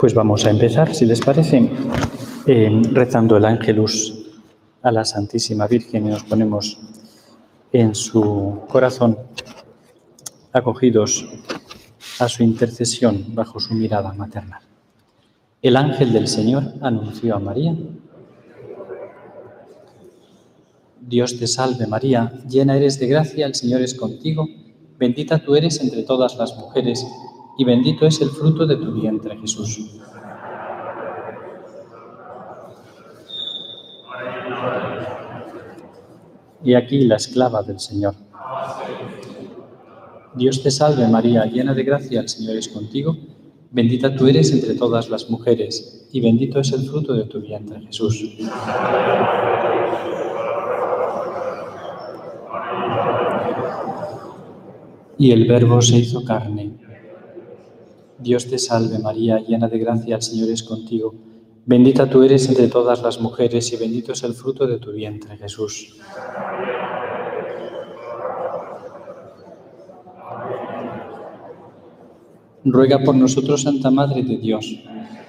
Pues vamos a empezar, si les parece, rezando el Ángelus a la Santísima Virgen y nos ponemos en su corazón, acogidos a su intercesión bajo su mirada maternal. El ángel del Señor anunció a María: Dios te salve María, llena eres de gracia, el Señor es contigo, bendita tú eres entre todas las mujeres, y bendito es el fruto de tu vientre, Jesús. Y aquí la esclava del Señor. Dios te salve María, llena de gracia, el Señor es contigo, bendita tú eres entre todas las mujeres, y bendito es el fruto de tu vientre, Jesús. Y el Verbo se hizo carne. Dios te salve María, llena de gracia, el Señor es contigo, bendita tú eres entre todas las mujeres, y bendito es el fruto de tu vientre, Jesús. Ruega por nosotros, Santa Madre de Dios.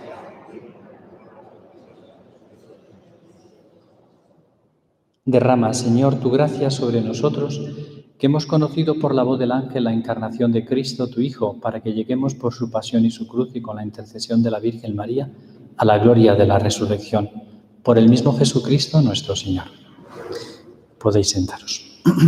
Derrama, Señor, tu gracia sobre nosotros, que hemos conocido por la voz del ángel la encarnación de Cristo, tu Hijo, para que lleguemos por su pasión y su cruz y con la intercesión de la Virgen María a la gloria de la resurrección. Por el mismo Jesucristo nuestro Señor. Podéis sentaros.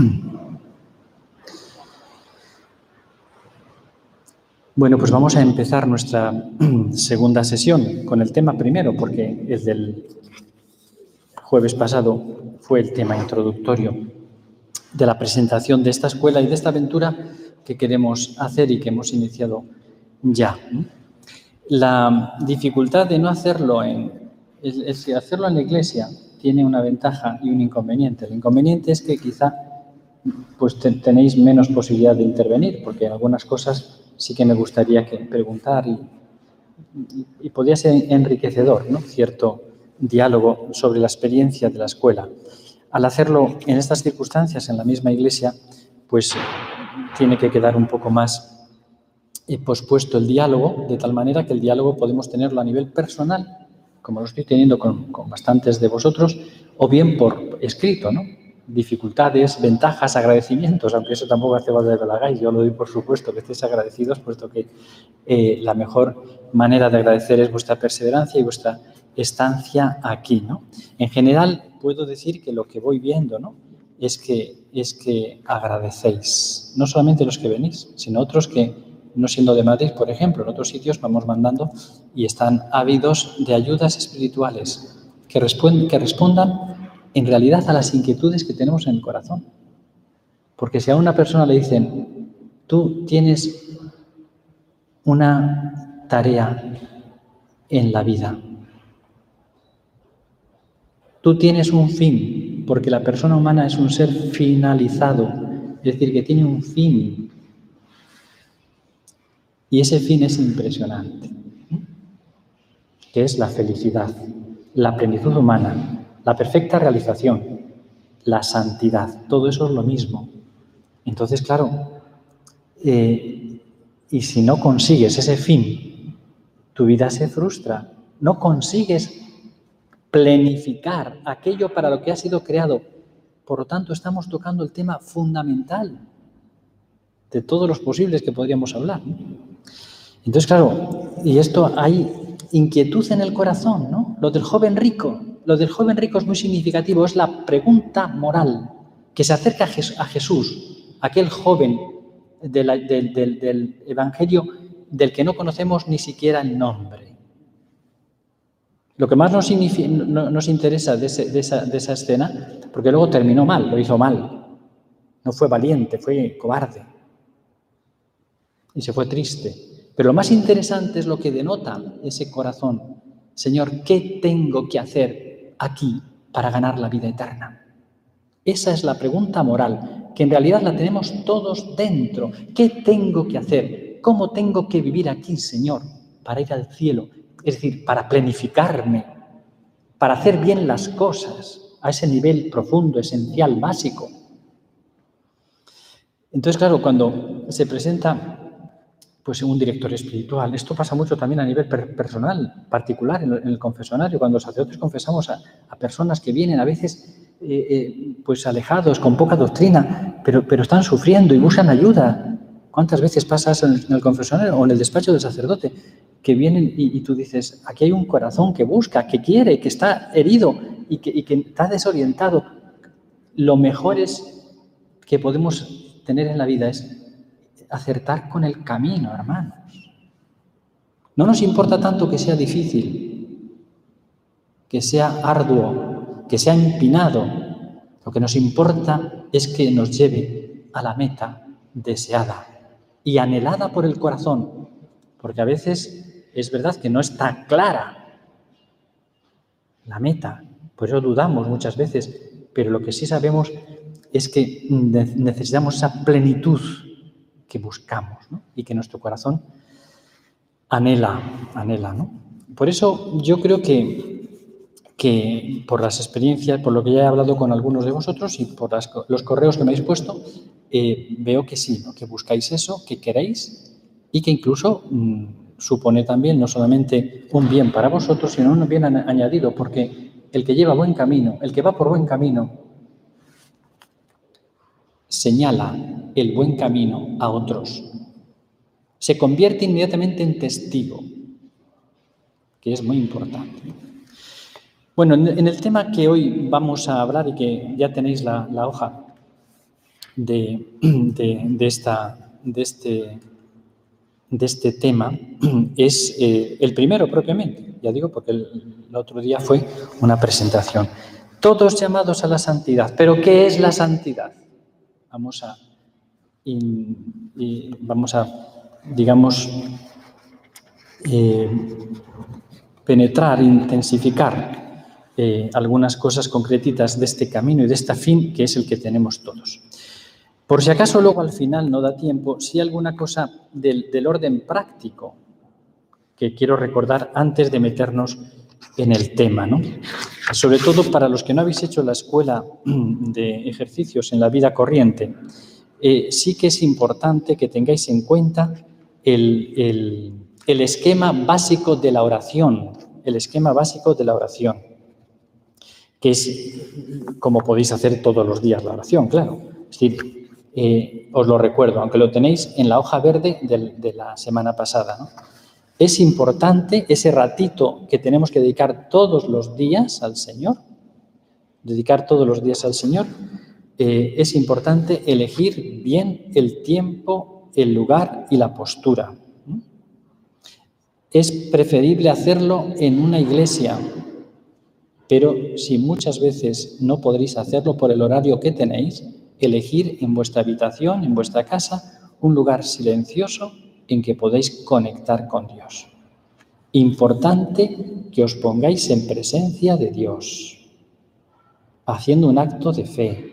Bueno, pues vamos a empezar nuestra segunda sesión con el tema primero, porque el del jueves pasado fue el tema introductorio de la presentación de esta escuela y de esta aventura que queremos hacer y que hemos iniciado ya. La dificultad de no hacerlo hacerlo en la iglesia tiene una ventaja y un inconveniente. El inconveniente es que quizá pues tenéis menos posibilidad de intervenir, porque en algunas cosas sí que me gustaría preguntar y podría ser enriquecedor, ¿no? Cierto diálogo sobre la experiencia de la escuela. Al hacerlo en estas circunstancias, en la misma iglesia, pues tiene que quedar un poco más pospuesto el diálogo, de tal manera que el diálogo podemos tenerlo a nivel personal, como lo estoy teniendo con bastantes de vosotros, o bien por escrito, ¿no? Dificultades, ventajas, agradecimientos, aunque eso tampoco hace falta que lo hagáis, yo lo doy por supuesto que estéis agradecidos, puesto que la mejor manera de agradecer es vuestra perseverancia y vuestra estancia aquí, ¿no? En general, puedo decir que lo que voy viendo, ¿no?, es que agradecéis, no solamente los que venís, sino otros que, no siendo de Madrid, por ejemplo, en otros sitios vamos mandando y están ávidos de ayudas espirituales que respondan en realidad a las inquietudes que tenemos en el corazón. Porque si a una persona le dicen, tú tienes una tarea en la vida, tú tienes un fin, porque la persona humana es un ser finalizado, es decir, que tiene un fin. Y ese fin es impresionante, que es la felicidad, la plenitud humana, la perfecta realización, la santidad. Todo eso es lo mismo. Entonces, claro, y si no consigues ese fin, tu vida se frustra. No consigues planificar aquello para lo que has sido creado. Por lo tanto, estamos tocando el tema fundamental de todos los posibles que podríamos hablar, ¿no? Entonces, claro, y esto hay inquietud en el corazón, ¿no? Lo del joven rico es muy significativo, es la pregunta moral que se acerca a Jesús, aquel joven del Evangelio del que no conocemos ni siquiera el nombre. Lo que más nos interesa de esa escena, porque luego terminó mal, lo hizo mal, no fue valiente, fue cobarde y se fue triste. Pero lo más interesante es lo que denota ese corazón. Señor, ¿qué tengo que hacer aquí para ganar la vida eterna? Esa es la pregunta moral, que en realidad la tenemos todos dentro. ¿Qué tengo que hacer? ¿Cómo tengo que vivir aquí, Señor, para ir al cielo? Es decir, para planificarme, para hacer bien las cosas a ese nivel profundo, esencial, básico. Entonces, claro, cuando se presenta pues un director espiritual. Esto pasa mucho también a nivel personal, particular, en el confesionario, cuando los sacerdotes confesamos a personas que vienen a veces pues alejados, con poca doctrina, pero están sufriendo y buscan ayuda. ¿Cuántas veces pasas en el confesionario o en el despacho del sacerdote que vienen y tú dices, aquí hay un corazón que busca, que quiere, que está herido y que está desorientado? Lo mejor que podemos tener en la vida es acertar con el camino, hermanos. No nos importa tanto que sea difícil, que sea arduo, que sea empinado. Lo que nos importa es que nos lleve a la meta deseada y anhelada por el corazón, porque a veces es verdad que no está clara la meta, por eso dudamos muchas veces, pero lo que sí sabemos es que necesitamos esa plenitud que buscamos, ¿no? Y que nuestro corazón anhela, ¿no? Por eso yo creo que por las experiencias, por lo que ya he hablado con algunos de vosotros y por los correos que me habéis puesto, veo que sí, ¿no? Que buscáis eso, que queréis y que incluso supone también no solamente un bien para vosotros, sino un bien añadido, porque el que lleva buen camino, el que va por buen camino, señala el buen camino a otros. Se convierte inmediatamente en testigo, que es muy importante. Bueno, en el tema que hoy vamos a hablar y que ya tenéis la hoja de este tema, es el primero propiamente. Ya digo, porque el otro día fue una presentación. Todos llamados a la santidad. ¿Pero qué es la santidad? Vamos a digamos, penetrar, intensificar algunas cosas concretitas de este camino y de este fin que es el que tenemos todos. Por si acaso luego al final no da tiempo, sí alguna cosa del orden práctico que quiero recordar antes de meternos en el tema, ¿no? Sobre todo para los que no habéis hecho la escuela de ejercicios en la vida corriente, sí que es importante que tengáis en cuenta el esquema básico de la oración, que es como podéis hacer todos los días la oración, claro. Es decir, os lo recuerdo, aunque lo tenéis en la hoja verde de la semana pasada, ¿no? Es importante ese ratito que tenemos que dedicar todos los días al Señor, es importante elegir bien el tiempo, el lugar y la postura. Es preferible hacerlo en una iglesia, pero si muchas veces no podréis hacerlo por el horario que tenéis, elegir en vuestra habitación, en vuestra casa, un lugar silencioso en que podáis conectar con Dios. Importante que os pongáis en presencia de Dios, haciendo un acto de fe.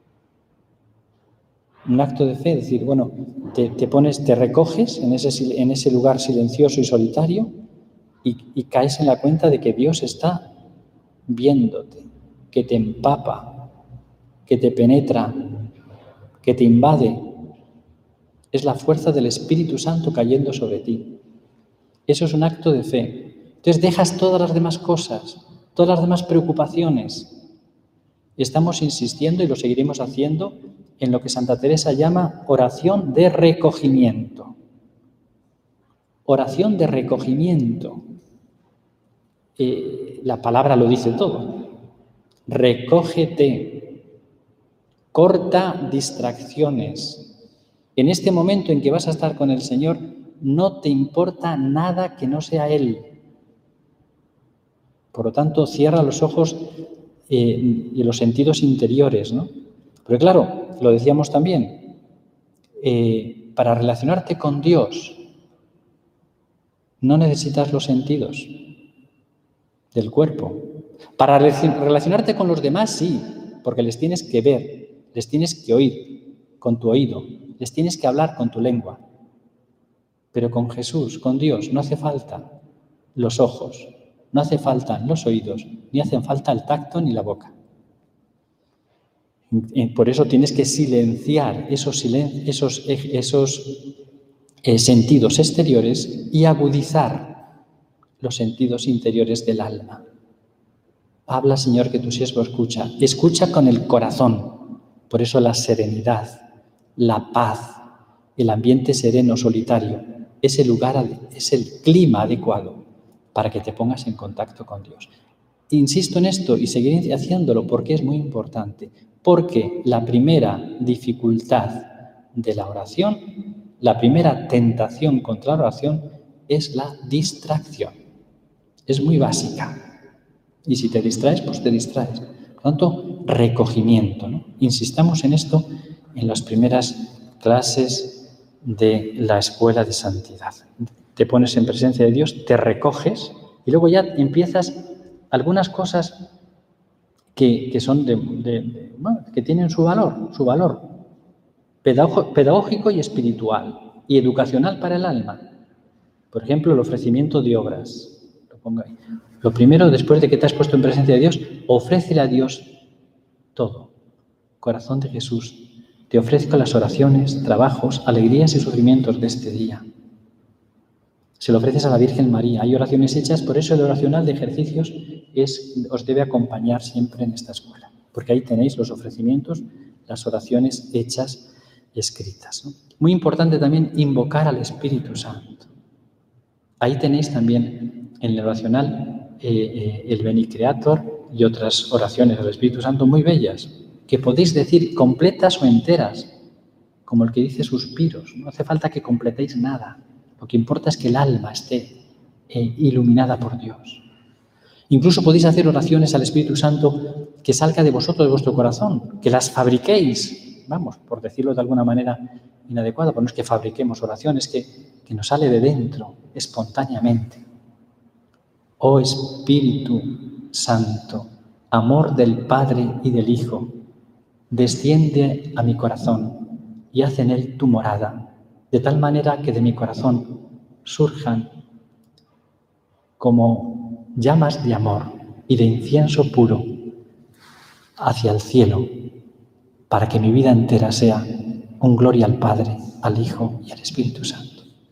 Un acto de fe, es decir, bueno, te recoges en ese lugar silencioso y solitario y caes en la cuenta de que Dios está viéndote, que te empapa, que te penetra, que te invade. Es la fuerza del Espíritu Santo cayendo sobre ti. Eso es un acto de fe. Entonces dejas todas las demás cosas, todas las demás preocupaciones. Estamos insistiendo, y lo seguiremos haciendo, en lo que Santa Teresa llama oración de recogimiento. Oración de recogimiento. La palabra lo dice todo. Recógete. Corta distracciones. En este momento en que vas a estar con el Señor, no te importa nada que no sea Él. Por lo tanto, cierra los ojos y los sentidos interiores, ¿no? Pero claro, lo decíamos también, para relacionarte con Dios no necesitas los sentidos del cuerpo. Para relacionarte con los demás, sí, porque les tienes que ver, les tienes que oír con tu oído, les tienes que hablar con tu lengua. Pero con Jesús, con Dios, no hace falta los ojos, no hace falta los oídos, ni hacen falta el tacto ni la boca. Por eso tienes que silenciar esos sentidos exteriores y agudizar los sentidos interiores del alma. Habla, Señor, que tu siervo escucha. Escucha con el corazón. Por eso la serenidad, la paz, el ambiente sereno, solitario, es el clima adecuado para que te pongas en contacto con Dios. Insisto en esto y seguiré haciéndolo porque es muy importante. Porque la primera dificultad de la oración, la primera tentación contra la oración es la distracción. Es muy básica. Y si te distraes, pues te distraes. Por lo tanto, recogimiento, ¿no? Insistamos en esto en las primeras clases de la escuela de santidad. Te pones en presencia de Dios, te recoges y luego ya empiezas algunas cosas que son que tienen su valor pedagógico y espiritual y educacional para el alma. Por ejemplo, el ofrecimiento de obras. Lo pongo ahí. Lo primero, después de que te has puesto en presencia de Dios, ofrécele a Dios todo. Corazón de Jesús, te ofrezco las oraciones, trabajos, alegrías y sufrimientos de este día. Se lo ofreces a la Virgen María. Hay oraciones hechas, por eso el oracional de ejercicios os debe acompañar siempre en esta escuela. Porque ahí tenéis los ofrecimientos, las oraciones hechas y escritas, ¿no? Muy importante también invocar al Espíritu Santo. Ahí tenéis también en el oracional el Veni Creator y otras oraciones al Espíritu Santo muy bellas, que podéis decir completas o enteras, como el que dice suspiros. No hace falta que completéis nada. Lo que importa es que el alma esté iluminada por Dios. Incluso podéis hacer oraciones al Espíritu Santo que salga de vosotros, de vuestro corazón, que las fabriquéis, vamos, por decirlo de alguna manera inadecuada, pues no es que fabriquemos oraciones, que nos sale de dentro, espontáneamente. Oh Espíritu Santo, amor del Padre y del Hijo, desciende a mi corazón y haz en él tu morada, de tal manera que de mi corazón surjan como llamas de amor y de incienso puro hacia el cielo, para que mi vida entera sea un gloria al Padre, al Hijo y al Espíritu Santo.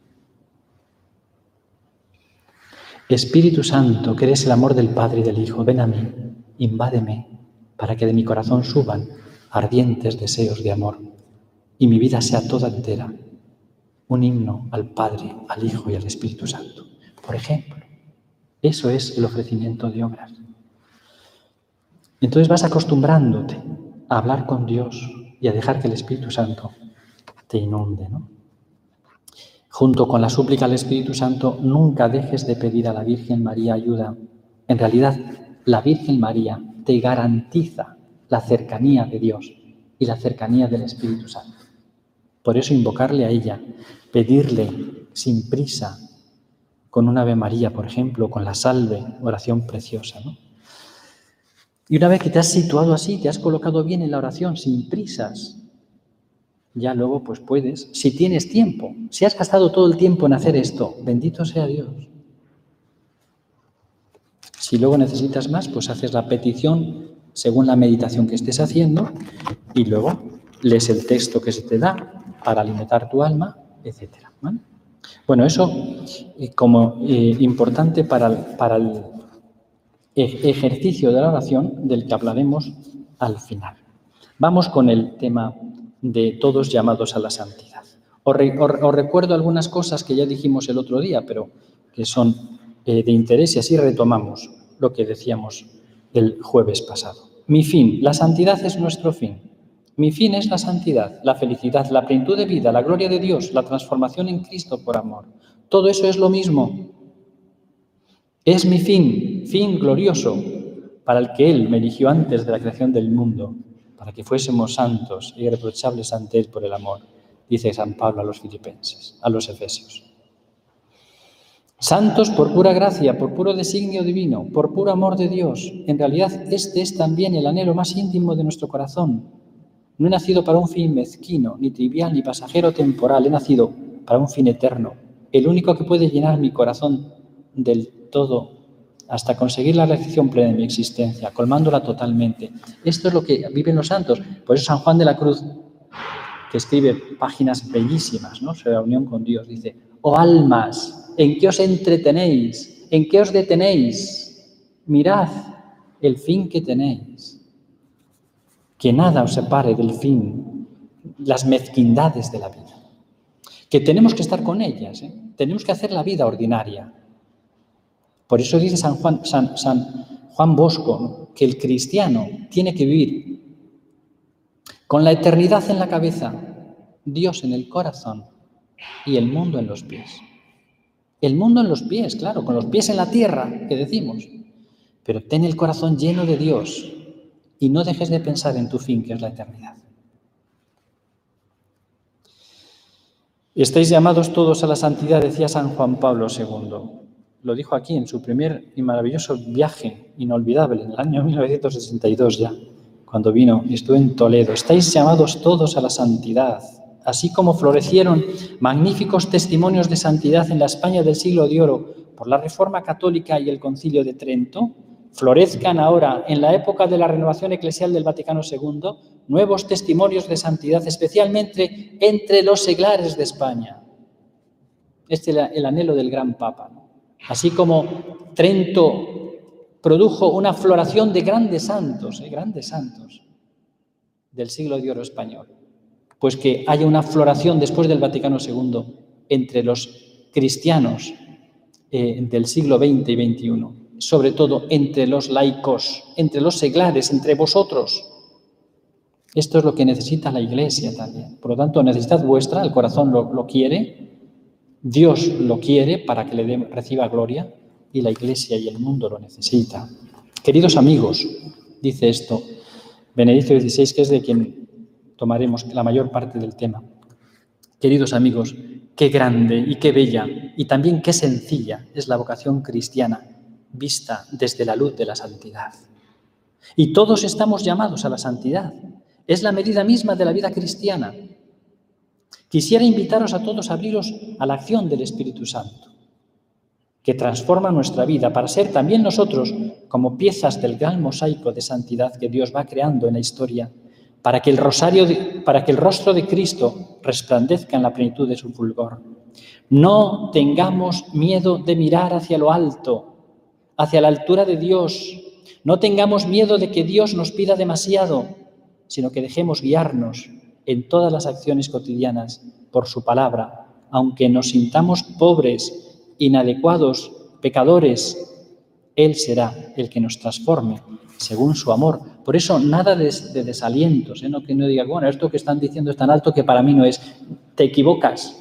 Espíritu Santo, que eres el amor del Padre y del Hijo, ven a mí, invádeme, para que de mi corazón suban ardientes deseos de amor y mi vida sea toda entera un himno al Padre, al Hijo y al Espíritu Santo. Por ejemplo, eso es el ofrecimiento de obras. Entonces vas acostumbrándote a hablar con Dios y a dejar que el Espíritu Santo te inunde, ¿no? Junto con la súplica al Espíritu Santo, nunca dejes de pedir a la Virgen María ayuda. En realidad, la Virgen María te garantiza la cercanía de Dios y la cercanía del Espíritu Santo. Por eso invocarle a ella, pedirle sin prisa, con un Ave María, por ejemplo, con la Salve, oración preciosa, ¿no? Y una vez que te has situado así, te has colocado bien en la oración, sin prisas, ya luego pues puedes, si tienes tiempo, si has gastado todo el tiempo en hacer esto, bendito sea Dios. Si luego necesitas más, pues haces la petición según la meditación que estés haciendo y luego lees el texto que se te da para alimentar tu alma, etc. ¿Vale? Bueno, eso como importante para el ejercicio de la oración del que hablaremos al final. Vamos con el tema de todos llamados a la santidad. Os recuerdo algunas cosas que ya dijimos el otro día, pero que son de interés y así retomamos lo que decíamos el jueves pasado. Mi fin, la santidad es nuestro fin. Mi fin es la santidad, la felicidad, la plenitud de vida, la gloria de Dios, la transformación en Cristo por amor. Todo eso es lo mismo. Es mi fin glorioso, para el que Él me eligió antes de la creación del mundo, para que fuésemos santos e irreprochables ante Él por el amor, dice San Pablo a los filipenses, a los efesios. Santos por pura gracia, por puro designio divino, por puro amor de Dios. En realidad, este es también el anhelo más íntimo de nuestro corazón. No he nacido para un fin mezquino, ni trivial, ni pasajero temporal. He nacido para un fin eterno, el único que puede llenar mi corazón del todo hasta conseguir la realización plena de mi existencia, colmándola totalmente. Esto es lo que viven los santos. Por eso San Juan de la Cruz que escribe páginas bellísimas, ¿no?, sobre la unión con Dios. Dice: «Oh almas, ¿en qué os entretenéis? ¿En qué os detenéis? Mirad el fin que tenéis. Que nada os separe del fin, las mezquindades de la vida». Que tenemos que estar con ellas, ¿eh? Tenemos que hacer la vida ordinaria. Por eso dice San Juan Bosco, ¿no?, que el cristiano tiene que vivir con la eternidad en la cabeza, Dios en el corazón y el mundo en los pies. El mundo en los pies, claro, con los pies en la tierra, que decimos. Pero ten el corazón lleno de Dios y no dejes de pensar en tu fin, que es la eternidad. Estáis llamados todos a la santidad, decía San Juan Pablo II. Lo dijo aquí en su primer y maravilloso viaje inolvidable, en el año 1962 ya, cuando vino y estuve en Toledo. Estáis llamados todos a la santidad. Así como florecieron magníficos testimonios de santidad en la España del siglo de oro por la Reforma Católica y el Concilio de Trento, florezcan ahora, en la época de la renovación eclesial del Vaticano II, nuevos testimonios de santidad, especialmente entre los seglares de España. Este es el anhelo del gran Papa, ¿no? Así como Trento produjo una floración de grandes santos del siglo de oro español, pues que haya una floración después del Vaticano II entre los cristianos del siglo XX y XXI, sobre todo entre los laicos, entre los seglares, entre vosotros. Esto es lo que necesita la Iglesia también. Por lo tanto, necesitad vuestra, el corazón lo quiere, Dios lo quiere para que reciba gloria, y la Iglesia y el mundo lo necesita. Queridos amigos, dice esto Benedicto XVI, que es de quien tomaremos la mayor parte del tema. Queridos amigos, qué grande y qué bella y también qué sencilla es la vocación cristiana vista desde la luz de la santidad. Y todos estamos llamados a la santidad. Es la medida misma de la vida cristiana. Quisiera invitaros a todos a abriros a la acción del Espíritu Santo, que transforma nuestra vida para ser también nosotros como piezas del gran mosaico de santidad que Dios va creando en la historia, para que el rostro de Cristo resplandezca en la plenitud de su fulgor. No tengamos miedo de mirar hacia lo alto, hacia la altura de Dios. No tengamos miedo de que Dios nos pida demasiado, sino que dejemos guiarnos en todas las acciones cotidianas por su palabra, aunque nos sintamos pobres, inadecuados, pecadores. Él será el que nos transforme según su amor. Por eso, nada de desalientos, ¿eh? No que no digas, bueno, esto que están diciendo es tan alto que para mí no es. Te equivocas.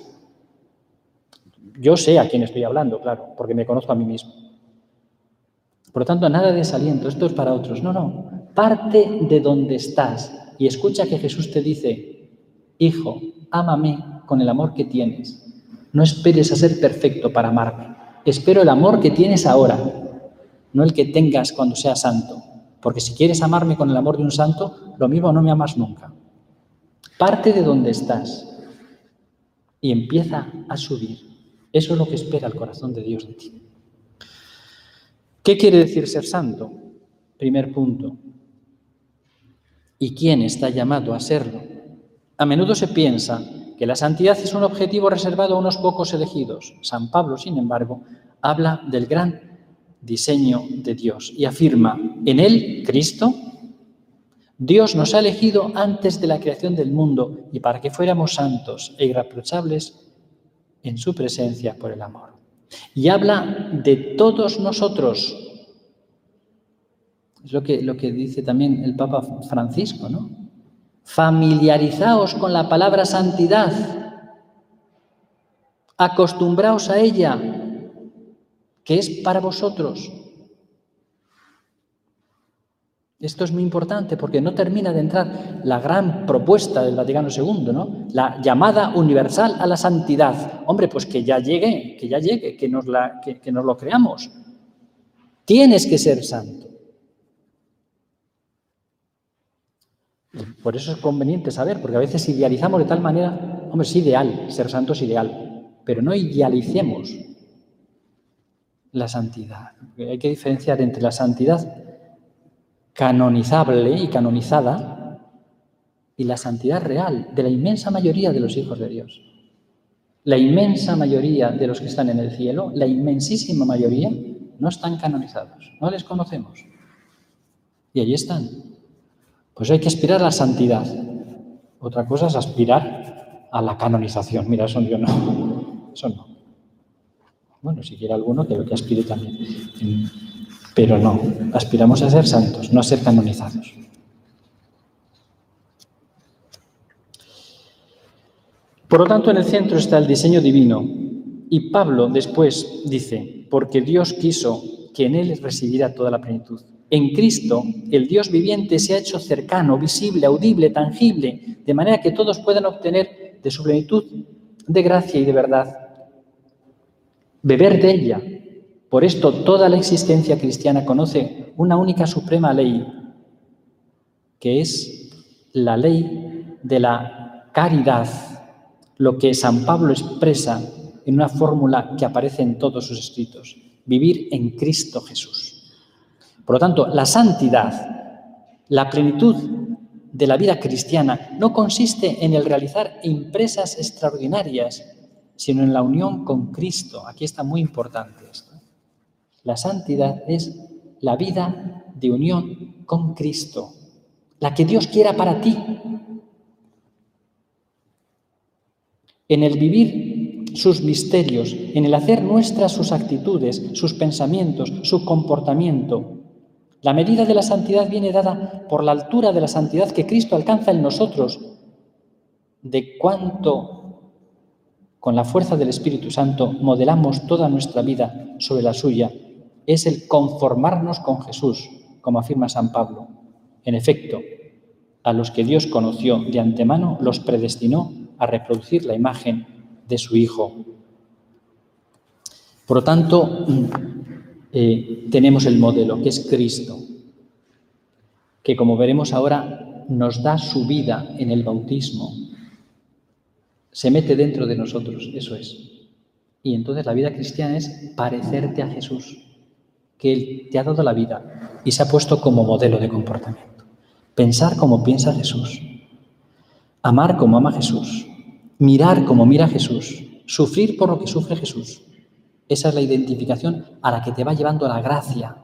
Yo sé a quién estoy hablando, claro, porque me conozco a mí mismo. Por lo tanto, nada de desaliento, esto es para otros. No. Parte de donde estás y escucha que Jesús te dice: hijo, ámame con el amor que tienes. No esperes a ser perfecto para amarme. Espero el amor que tienes ahora, no el que tengas cuando seas santo. Porque si quieres amarme con el amor de un santo, lo mismo no me amas nunca. Parte de donde estás y empieza a subir. Eso es lo que espera el corazón de Dios de ti. ¿Qué quiere decir ser santo? Primer punto. ¿Y quién está llamado a serlo? A menudo se piensa que la santidad es un objetivo reservado a unos pocos elegidos. San Pablo, sin embargo, habla del gran diseño de Dios y afirma: en él, Cristo, Dios nos ha elegido antes de la creación del mundo y para que fuéramos santos e irreprochables en su presencia por el amor. Y habla de todos nosotros. Es lo que dice también el Papa Francisco, ¿no? Familiarizaos con la palabra santidad. Acostumbraos a ella, que es para vosotros. Esto es muy importante porque no termina de entrar la gran propuesta del Vaticano II, ¿no? La llamada universal a la santidad. Hombre, pues que ya llegue, que nos lo creamos. Tienes que ser santo. Por eso es conveniente saber, porque a veces idealizamos de tal manera, hombre, es ideal, ser santo es ideal, pero no idealicemos la santidad. Hay que diferenciar entre la santidad canonizable y canonizada y la santidad real de la inmensa mayoría de los hijos de Dios. La inmensa mayoría de los que están en el cielo, la inmensísima mayoría, no están canonizados, no les conocemos. Y allí están. Pues hay que aspirar a la santidad. Otra cosa es aspirar a la canonización. Mira, eso yo no. Eso no. Bueno, si quiere alguno, que aspire también. Pero no, aspiramos a ser santos, no a ser canonizados. Por lo tanto, en el centro está el diseño divino. Y Pablo después dice, porque Dios quiso que en Él residiera toda la plenitud. En Cristo, el Dios viviente se ha hecho cercano, visible, audible, tangible, de manera que todos puedan obtener de su plenitud de gracia y de verdad. Beber de ella. Por esto, toda la existencia cristiana conoce una única suprema ley, que es la ley de la caridad, lo que San Pablo expresa en una fórmula que aparece en todos sus escritos: vivir en Cristo Jesús. Por lo tanto, la santidad, la plenitud de la vida cristiana, no consiste en el realizar empresas extraordinarias, sino en la unión con Cristo. Aquí está muy importante esto. La santidad es la vida de unión con Cristo, la que Dios quiera para ti. En el vivir sus misterios, en el hacer nuestras sus actitudes, sus pensamientos, su comportamiento. La medida de la santidad viene dada por la altura de la santidad que Cristo alcanza en nosotros, de cuánto, con la fuerza del Espíritu Santo, modelamos toda nuestra vida sobre la suya. Es el conformarnos con Jesús, como afirma San Pablo. En efecto, a los que Dios conoció de antemano, los predestinó a reproducir la imagen de su Hijo. Por lo tanto, tenemos el modelo, que es Cristo, que, como veremos ahora, nos da su vida en el bautismo. Se mete dentro de nosotros, eso es. Y entonces la vida cristiana es parecerte a Jesús, que Él te ha dado la vida y se ha puesto como modelo de comportamiento. Pensar como piensa Jesús, amar como ama Jesús, mirar como mira Jesús, sufrir por lo que sufre Jesús. Esa es la identificación a la que te va llevando la gracia.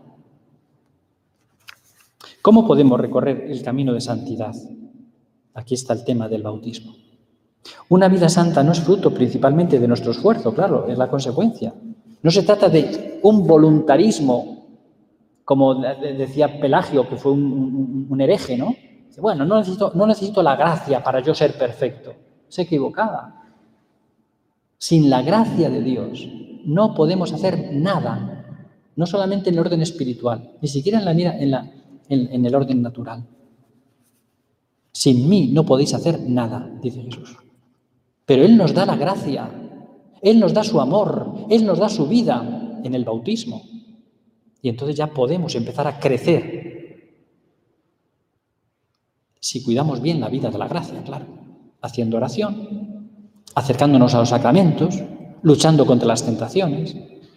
¿Cómo podemos recorrer el camino de santidad? Aquí está el tema del bautismo. Una vida santa no es fruto principalmente de nuestro esfuerzo, claro, es la consecuencia. No se trata de un voluntarismo, como decía Pelagio, que fue un hereje, ¿no? Bueno, no necesito la gracia para yo ser perfecto. Se equivocaba. Sin la gracia de Dios no podemos hacer nada, no solamente en el orden espiritual, ni siquiera en el orden natural. Sin mí no podéis hacer nada, dice Jesús. Pero Él nos da la gracia, Él nos da su amor, Él nos da su vida en el bautismo. Y entonces ya podemos empezar a crecer si cuidamos bien la vida de la gracia, claro, haciendo oración, acercándonos a los sacramentos, luchando contra las tentaciones.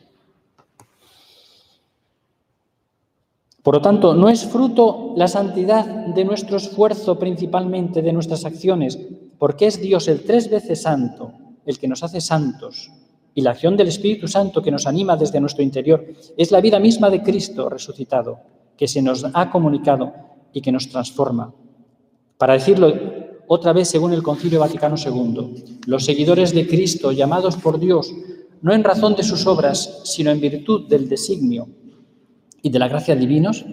Por lo tanto, no es fruto la santidad de nuestro esfuerzo, principalmente de nuestras acciones, porque es Dios el 3 veces santo, el que nos hace santos, y la acción del Espíritu Santo que nos anima desde nuestro interior es la vida misma de Cristo resucitado, que se nos ha comunicado y que nos transforma. Para decirlo otra vez, según el Concilio Vaticano II, los seguidores de Cristo, llamados por Dios, no en razón de sus obras, sino en virtud del designio y de la gracia divinos,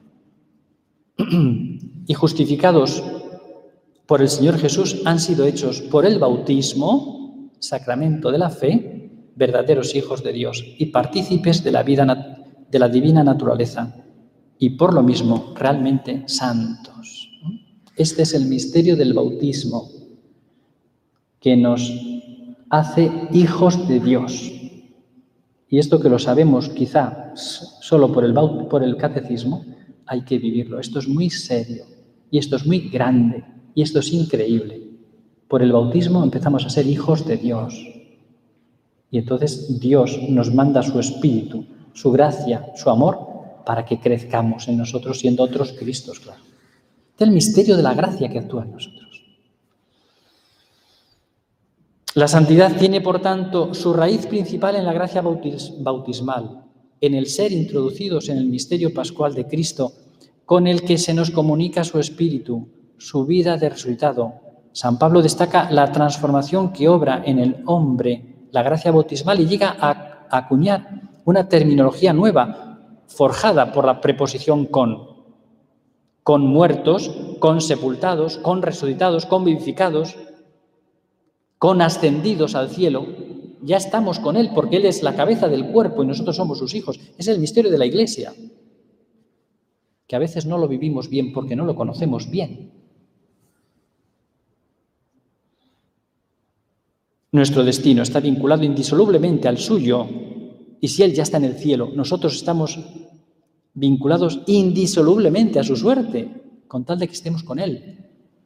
y justificados por el Señor Jesús, han sido hechos por el bautismo, sacramento de la fe, verdaderos hijos de Dios y partícipes de la vida de la divina naturaleza, y por lo mismo realmente santos. Este es el misterio del bautismo, que nos hace hijos de Dios. Y esto, que lo sabemos quizá solo por el catecismo, hay que vivirlo. Esto es muy serio, y esto es muy grande, y esto es increíble. Por el bautismo empezamos a ser hijos de Dios. Y entonces Dios nos manda su Espíritu, su gracia, su amor, para que crezcamos en nosotros siendo otros Cristos, claro. Este es el misterio de la gracia que actúa en nosotros. La santidad tiene, por tanto, su raíz principal en la gracia bautismal, en el ser introducidos en el misterio pascual de Cristo, con el que se nos comunica su espíritu, su vida de resucitado. San Pablo destaca la transformación que obra en el hombre la gracia bautismal y llega a acuñar una terminología nueva, forjada por la preposición con muertos, con sepultados, con resucitados, con vivificados, con ascendidos al cielo. Ya estamos con Él porque Él es la cabeza del cuerpo y nosotros somos sus hijos. Es el misterio de la Iglesia, que a veces no lo vivimos bien porque no lo conocemos bien. Nuestro destino está vinculado indisolublemente al suyo y si Él ya está en el cielo, nosotros estamos vinculados indisolublemente a su suerte, con tal de que estemos con Él.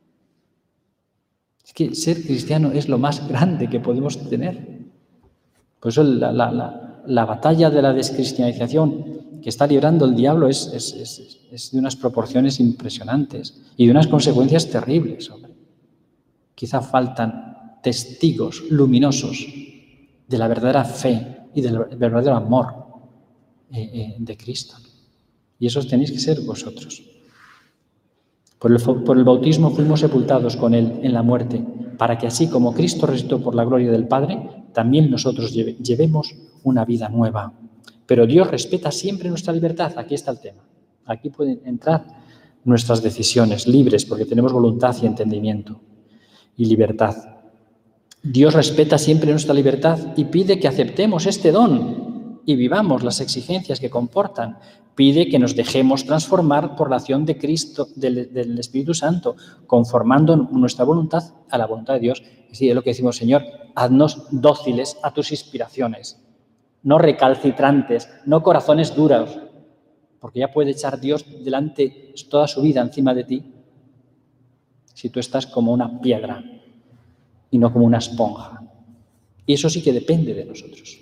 Es que ser cristiano es lo más grande que podemos tener. Por eso la batalla de la descristianización que está librando el diablo es de unas proporciones impresionantes y de unas consecuencias terribles, hombre. Quizá faltan testigos luminosos de la verdadera fe y del verdadero amor de Cristo. Y esos tenéis que ser vosotros. Por el bautismo fuimos sepultados con Él en la muerte, para que así como Cristo resucitó por la gloria del Padre, también nosotros llevemos una vida nueva. Pero Dios respeta siempre nuestra libertad. Aquí está el tema. Aquí pueden entrar nuestras decisiones libres, porque tenemos voluntad y entendimiento y libertad. Dios respeta siempre nuestra libertad y pide que aceptemos este don y vivamos las exigencias que comportan. Pide que nos dejemos transformar por la acción de Cristo, del Espíritu Santo, conformando nuestra voluntad a la voluntad de Dios. Es decir, es lo que decimos, Señor, haznos dóciles a tus inspiraciones, no recalcitrantes, no corazones duros, porque ya puede echar Dios delante toda su vida encima de ti si tú estás como una piedra y no como una esponja. Y eso sí que depende de nosotros.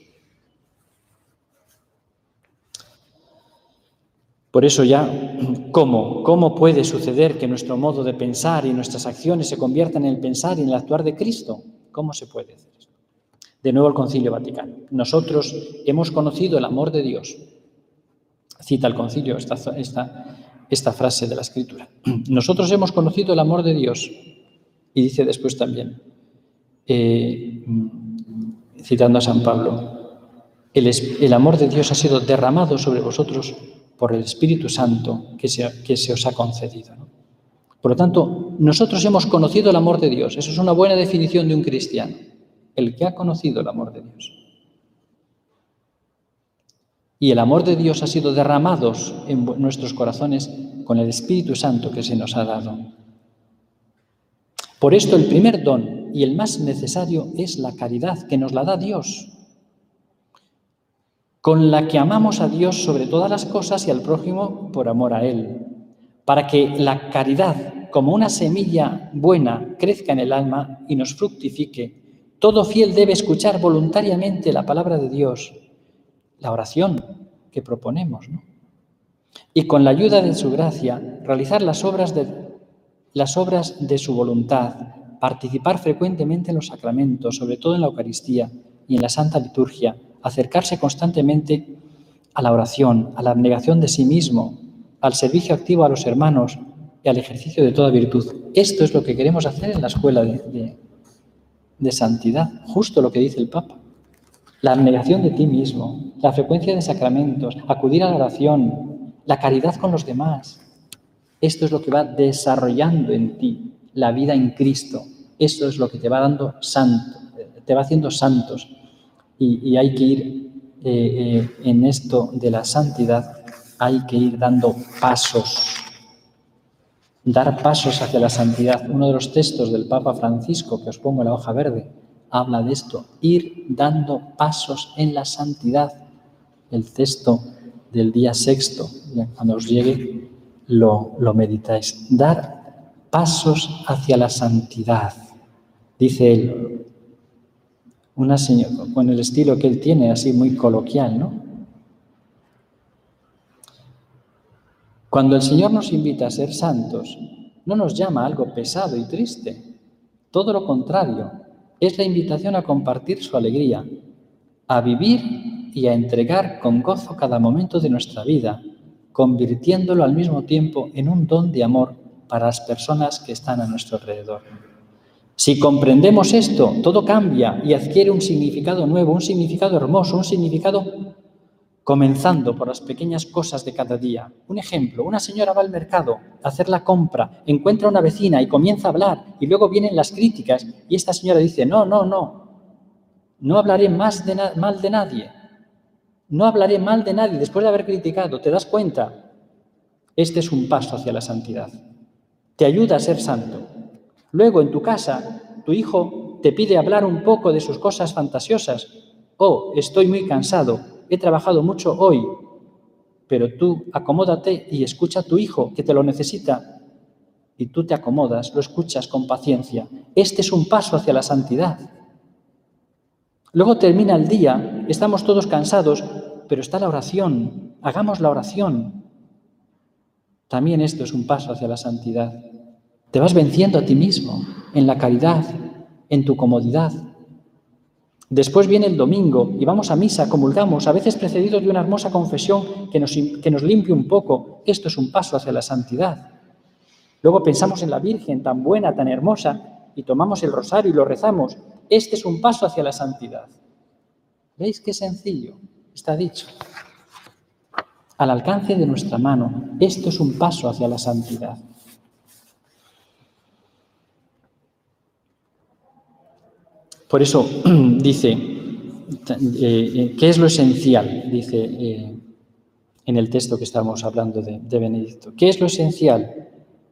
Por eso ya, ¿cómo puede suceder que nuestro modo de pensar y nuestras acciones se conviertan en el pensar y en el actuar de Cristo? ¿Cómo se puede hacer esto? De nuevo el Concilio Vaticano. Nosotros hemos conocido el amor de Dios. Cita el Concilio esta frase de la Escritura. Nosotros hemos conocido el amor de Dios. Y dice después también, citando a San Pablo, el amor de Dios ha sido derramado sobre vosotros por el Espíritu Santo que se os ha concedido, ¿no? Por lo tanto, nosotros hemos conocido el amor de Dios. Eso es una buena definición de un cristiano, el que ha conocido el amor de Dios. Y el amor de Dios ha sido derramado en nuestros corazones con el Espíritu Santo que se nos ha dado. Por esto, el primer don y el más necesario es la caridad, que nos la da Dios, con la que amamos a Dios sobre todas las cosas y al prójimo por amor a Él, para que la caridad, como una semilla buena, crezca en el alma y nos fructifique. Todo fiel debe escuchar voluntariamente la palabra de Dios, la oración que proponemos, ¿no? Y con la ayuda de su gracia, realizar las obras de su voluntad, participar frecuentemente en los sacramentos, sobre todo en la Eucaristía y en la Santa Liturgia, acercarse constantemente a la oración, a la abnegación de sí mismo, al servicio activo a los hermanos y al ejercicio de toda virtud. Esto es lo que queremos hacer en la escuela de santidad, justo lo que dice el Papa. La abnegación de ti mismo, la frecuencia de sacramentos, acudir a la oración, la caridad con los demás. Esto es lo que va desarrollando en ti la vida en Cristo. Esto es lo que te va dando santo, te va haciendo santos. Y hay que ir en esto de la santidad, hay que ir dando pasos, dar pasos hacia la santidad. Uno de los textos del Papa Francisco, que os pongo en la hoja verde, habla de esto, ir dando pasos en la santidad. El texto del día sexto, cuando os llegue, lo meditáis. Dar pasos hacia la santidad, dice él. Una señora, con el estilo que él tiene, así muy coloquial, ¿no? Cuando el Señor nos invita a ser santos, no nos llama a algo pesado y triste. Todo lo contrario, Es la invitación a compartir su alegría, a vivir y a entregar con gozo cada momento de nuestra vida, convirtiéndolo al mismo tiempo en un don de amor para las personas que están a nuestro alrededor. Si comprendemos esto, todo cambia y adquiere un significado nuevo, un significado hermoso, un significado comenzando por las pequeñas cosas de cada día. Un ejemplo, una señora va al mercado a hacer la compra, encuentra a una vecina y comienza a hablar, y luego vienen las críticas y esta señora dice, no hablaré más mal de nadie. No hablaré mal de nadie después de haber criticado. ¿Te das cuenta? Este es un paso hacia la santidad. Te ayuda a ser santo. Luego, en tu casa, tu hijo te pide hablar un poco de sus cosas fantasiosas. Oh, estoy muy cansado, he trabajado mucho hoy. Pero tú acomódate y escucha a tu hijo, que te lo necesita. Y tú te acomodas, lo escuchas con paciencia. Este es un paso hacia la santidad. Luego termina el día, estamos todos cansados, pero está la oración. Hagamos la oración. También esto es un paso hacia la santidad. Te vas venciendo a ti mismo en la caridad, en tu comodidad. Después viene el domingo y vamos a misa, comulgamos, a veces precedidos de una hermosa confesión que nos limpie un poco. Esto es un paso hacia la santidad. Luego pensamos en la Virgen tan buena, tan hermosa, y tomamos el rosario y lo rezamos. Este es un paso hacia la santidad. ¿Veis qué sencillo? Está dicho. Al alcance de nuestra mano, esto es un paso hacia la santidad. Por eso dice, ¿qué es lo esencial? Dice en el texto que estamos hablando de Benedicto. ¿Qué es lo esencial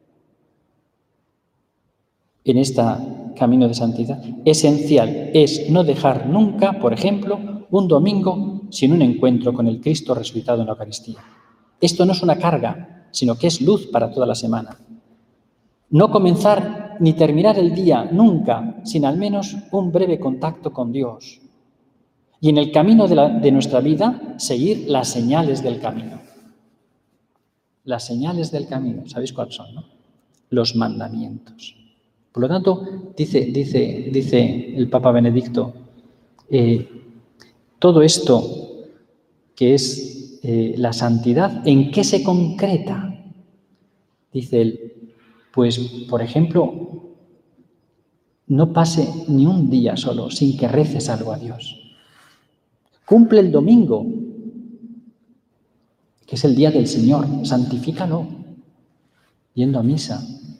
en este camino de santidad? Esencial es no dejar nunca, por ejemplo, un domingo sin un encuentro con el Cristo resucitado en la Eucaristía. Esto no es una carga, sino que es luz para toda la semana. No comenzar ni terminar el día nunca sin al menos un breve contacto con Dios. Y en el camino de nuestra vida, seguir las señales del camino. Las señales del camino, ¿sabéis cuáles son, no? Los mandamientos. Por lo tanto, dice el Papa Benedicto, todo esto que es la santidad, ¿en qué se concreta? Dice él, pues, por ejemplo, no pase ni un día solo sin que reces algo a Dios. Cumple el domingo, que es el día del Señor, santifícalo, yendo a misa.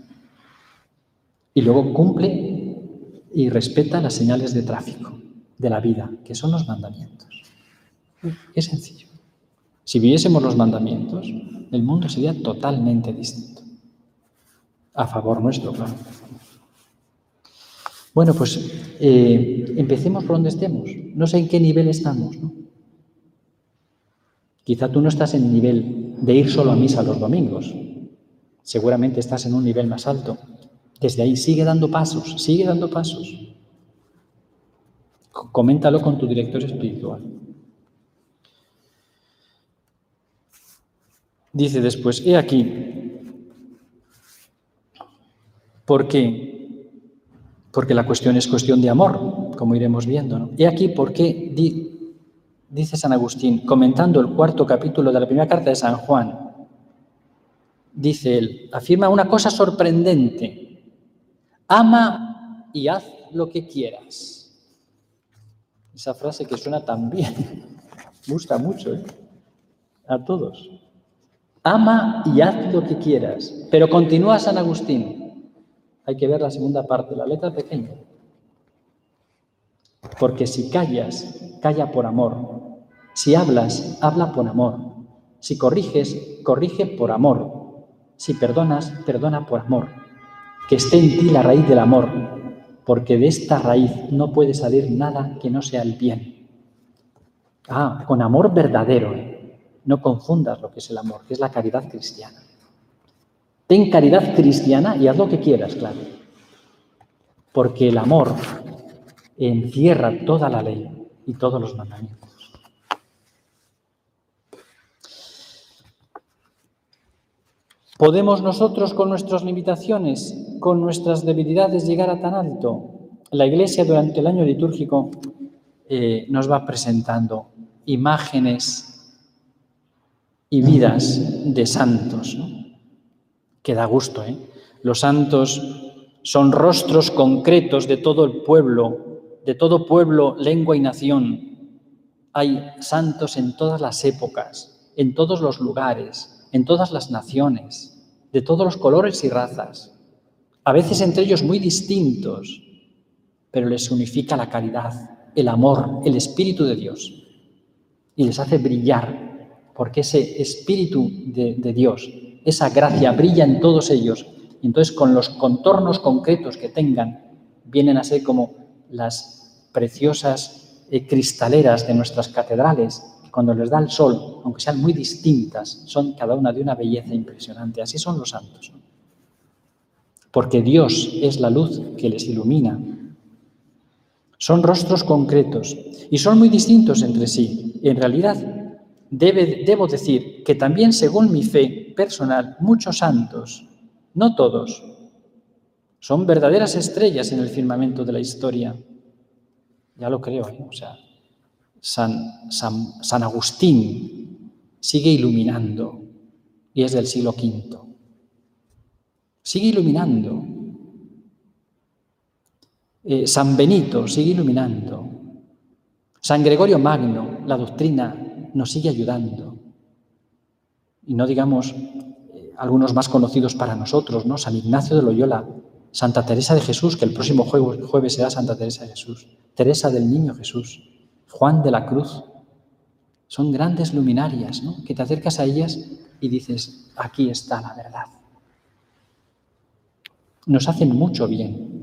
Y luego cumple y respeta las señales de tráfico de la vida, que son los mandamientos. Es sencillo. Si viviésemos los mandamientos, el mundo sería totalmente distinto. A favor nuestro, claro. Bueno, pues empecemos por donde estemos. No sé en qué nivel estamos, ¿no? Quizá tú no estás en el nivel de ir solo a misa los domingos. Seguramente estás en un nivel más alto. Desde ahí sigue dando pasos, sigue dando pasos. Coméntalo con tu director espiritual. Dice después, he aquí, ¿por qué? Porque la cuestión es cuestión de amor, como iremos viendo, ¿no? He aquí por qué, dice San Agustín, comentando el 4º capítulo de la primera carta de San Juan, dice él, afirma una cosa sorprendente, ama y haz lo que quieras. Esa frase que suena tan bien, gusta mucho, a todos. Ama y haz lo que quieras. Pero continúa San Agustín. Hay que ver la segunda parte, la letra pequeña. Porque si callas, calla por amor. Si hablas, habla por amor. Si corriges, corrige por amor. Si perdonas, perdona por amor. Que esté en ti la raíz del amor, porque de esta raíz no puede salir nada que no sea el bien. Con amor verdadero, No confundas lo que es el amor, que es la caridad cristiana. Ten caridad cristiana y haz lo que quieras, claro. Porque el amor encierra toda la ley y todos los mandamientos. ¿Podemos nosotros con nuestras limitaciones, con nuestras debilidades llegar a tan alto? La Iglesia durante el año litúrgico nos va presentando imágenes y vidas de santos, ¿no? Que da gusto, ¿eh? Los santos son rostros concretos de todo el pueblo, de todo pueblo, lengua y nación. Hay santos en todas las épocas, en todos los lugares, en todas las naciones, de todos los colores y razas, a veces entre ellos muy distintos, pero les unifica la caridad, el amor, el Espíritu de Dios, y les hace brillar, porque ese Espíritu de Dios, esa gracia brilla en todos ellos, y entonces con los contornos concretos que tengan, vienen a ser como las preciosas cristaleras de nuestras catedrales, que cuando les da el sol, aunque sean muy distintas, son cada una de una belleza impresionante. Así son los santos, ¿no? Porque Dios es la luz que les ilumina. Son rostros concretos y son muy distintos entre sí. En realidad, debo decir que también, según mi fe personal, muchos santos, no todos, son verdaderas estrellas en el firmamento de la historia. Ya lo creo, ¿eh? O sea, San Agustín sigue iluminando y es del siglo V. Sigue iluminando. San Benito sigue iluminando. San Gregorio Magno, la doctrina, nos sigue ayudando. Y no digamos algunos más conocidos para nosotros, ¿no? San Ignacio de Loyola, Santa Teresa de Jesús, que el próximo jueves será Santa Teresa de Jesús, Teresa del Niño Jesús, Juan de la Cruz. Son grandes luminarias, ¿no? Que te acercas a ellas y dices, aquí está la verdad. Nos hacen mucho bien.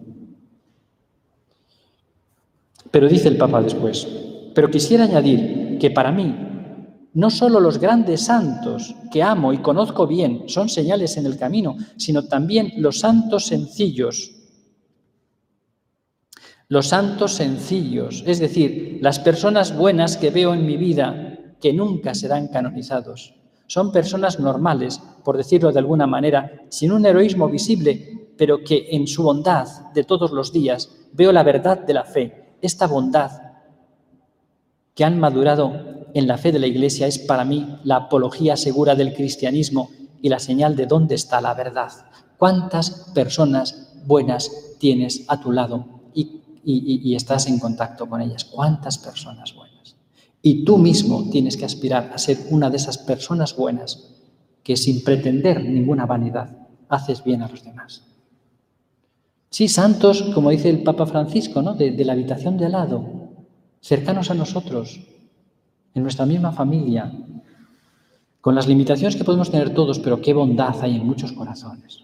Pero dice el Papa después, pero quisiera añadir que para mí, no solo los grandes santos que amo y conozco bien son señales en el camino, sino también los santos sencillos. Los santos sencillos, es decir, las personas buenas que veo en mi vida, que nunca serán canonizados. Son personas normales, por decirlo de alguna manera, sin un heroísmo visible, pero que en su bondad de todos los días veo la verdad de la fe. Esta bondad que han madurado en la fe de la Iglesia es para mí la apología segura del cristianismo y la señal de dónde está la verdad. ¿Cuántas personas buenas tienes a tu lado y estás en contacto con ellas? ¿Cuántas personas buenas? Y tú mismo tienes que aspirar a ser una de esas personas buenas que sin pretender ninguna vanidad haces bien a los demás. Sí, santos, como dice el Papa Francisco, ¿no? de la habitación de al lado, cercanos a nosotros, en nuestra misma familia, con las limitaciones que podemos tener todos, pero qué bondad hay en muchos corazones.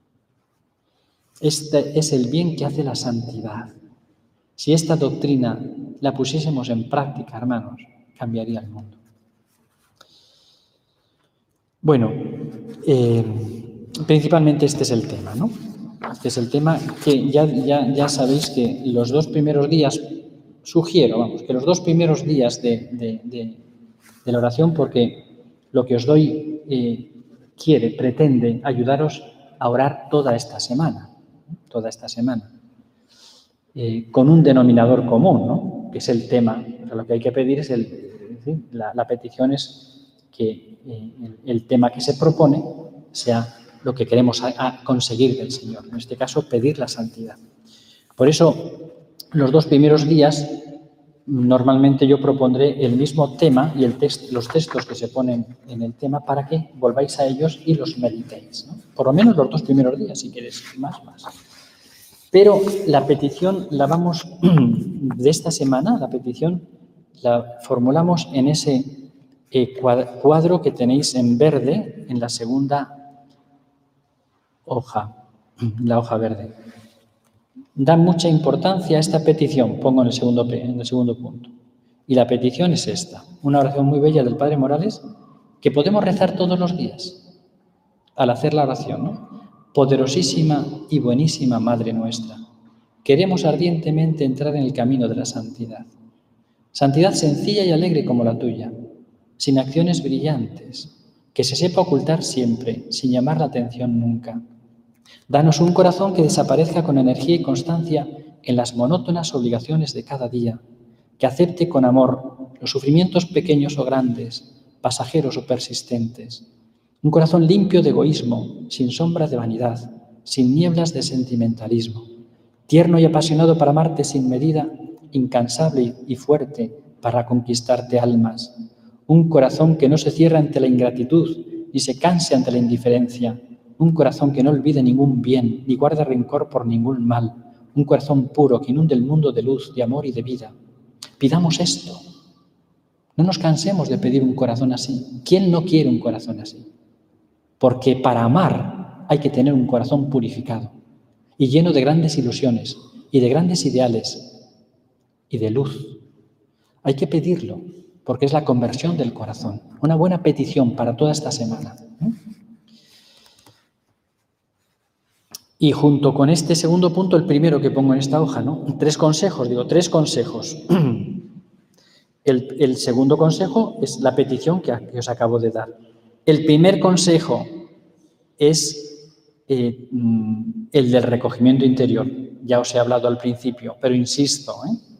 Este es el bien que hace la santidad. Si esta doctrina la pusiésemos en práctica, hermanos, cambiaría el mundo. Bueno, principalmente este es el tema, ¿no? Este es el tema que ya sabéis que los 2 primeros días, sugiero, que los 2 primeros días de la oración, porque lo que os doy pretende ayudaros a orar toda esta semana, con un denominador común, ¿no? Que es el tema. O sea, lo que hay que pedir es la petición es que el tema que se propone sea lo que queremos conseguir del Señor. En este caso, pedir la santidad. Por eso, los 2 primeros días, normalmente yo propondré el mismo tema y los textos que se ponen en el tema para que volváis a ellos y los meditéis, ¿no? Por lo menos los 2 primeros días, si queréis más. Pero la petición de esta semana, la petición la formulamos en ese cuadro que tenéis en verde en la segunda hoja, la hoja verde. Da mucha importancia a esta petición, pongo en el segundo punto. Y la petición es esta, una oración muy bella del Padre Morales que podemos rezar todos los días al hacer la oración, ¿no? Poderosísima y buenísima Madre nuestra, queremos ardientemente entrar en el camino de la santidad. Santidad sencilla y alegre como la tuya, sin acciones brillantes, que se sepa ocultar siempre, sin llamar la atención nunca. Danos un corazón que desaparezca con energía y constancia en las monótonas obligaciones de cada día, que acepte con amor los sufrimientos pequeños o grandes, pasajeros o persistentes. Un corazón limpio de egoísmo, sin sombra de vanidad, sin nieblas de sentimentalismo. Tierno y apasionado para amarte sin medida, incansable y fuerte para conquistarte almas. Un corazón que no se cierra ante la ingratitud ni se canse ante la indiferencia. Un corazón que no olvide ningún bien ni guarde rencor por ningún mal. Un corazón puro que inunde el mundo de luz, de amor y de vida. Pidamos esto. No nos cansemos de pedir un corazón así. ¿Quién no quiere un corazón así? Porque para amar hay que tener un corazón purificado y lleno de grandes ilusiones y de grandes ideales y de luz. Hay que pedirlo, porque es la conversión del corazón. Una buena petición para toda esta semana. Y junto con este segundo punto, el primero que pongo en esta hoja, ¿no? Tres consejos. El segundo consejo es la petición que os acabo de dar. El primer consejo es el del recogimiento interior. Ya os he hablado al principio, pero insisto,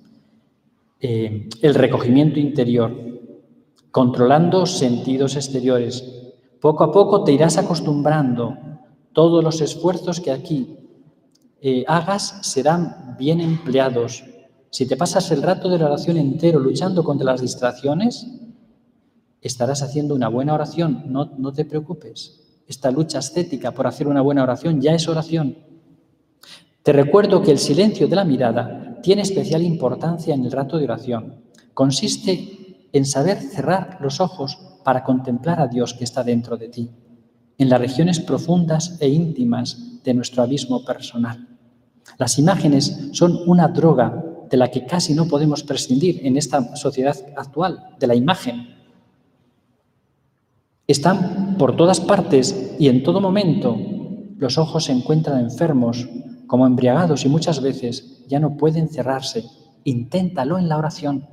el recogimiento interior, controlando sentidos exteriores. Poco a poco te irás acostumbrando. Todos los esfuerzos que aquí hagas serán bien empleados. Si te pasas el rato de la oración entero luchando contra las distracciones, estarás haciendo una buena oración. No te preocupes. Esta lucha ascética por hacer una buena oración ya es oración. Te recuerdo que el silencio de la mirada tiene especial importancia en el rato de oración. Consiste en saber cerrar los ojos para contemplar a Dios que está dentro de ti, en las regiones profundas e íntimas de nuestro abismo personal. Las imágenes son una droga de la que casi no podemos prescindir en esta sociedad actual, de la imagen. Están por todas partes y en todo momento. Los ojos se encuentran enfermos, como embriagados, y muchas veces ya no pueden cerrarse. Inténtalo en la oración.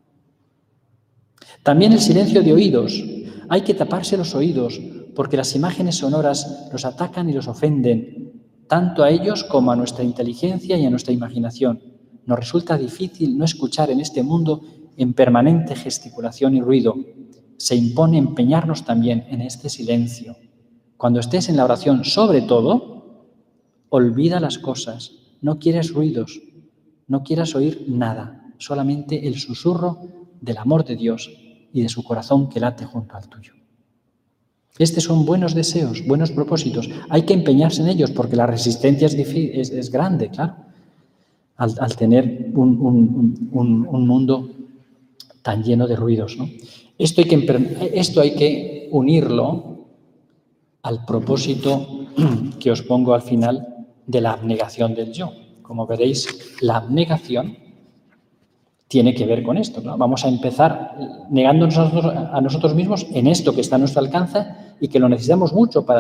También el silencio de oídos. Hay que taparse los oídos, porque las imágenes sonoras los atacan y los ofenden, tanto a ellos como a nuestra inteligencia y a nuestra imaginación. Nos resulta difícil no escuchar en este mundo en permanente gesticulación y ruido. Se impone empeñarnos también en este silencio. Cuando estés en la oración, sobre todo, olvida las cosas. No quieres ruidos, no quieras oír nada, solamente el susurro del amor de Dios y de su corazón que late junto al tuyo. Estos son buenos deseos, buenos propósitos. Hay que empeñarse en ellos porque la resistencia es grande, claro, al tener un mundo tan lleno de ruidos, ¿no? Esto hay que unirlo al propósito que os pongo al final de la abnegación del yo. Como veréis, la abnegación tiene que ver con esto, ¿no? Vamos a empezar negándonos a nosotros mismos en esto que está a nuestro alcance y que lo necesitamos mucho para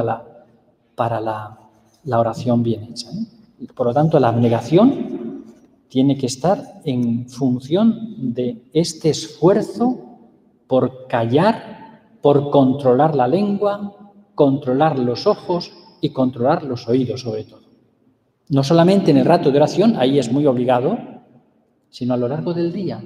la oración bien hecha, ¿eh? Por lo tanto, la abnegación tiene que estar en función de este esfuerzo por callar, por controlar la lengua, controlar los ojos y controlar los oídos, sobre todo. No solamente en el rato de oración, ahí es muy obligado, sino a lo largo del día.